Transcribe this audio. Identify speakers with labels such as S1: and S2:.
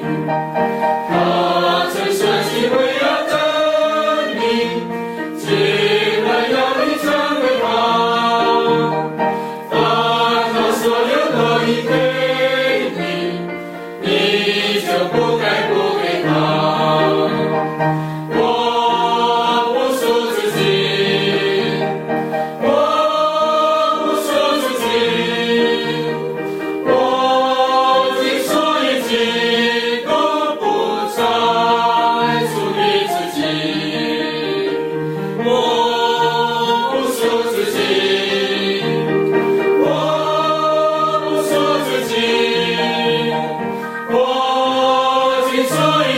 S1: 他曾舍己为要真理，竟然要你成为他，把他所有都已给你，你就不该不给他。我不属自己，我不属自己，我尽所眼睛都不再属于自己。我不属自己，我不属自己，我尽所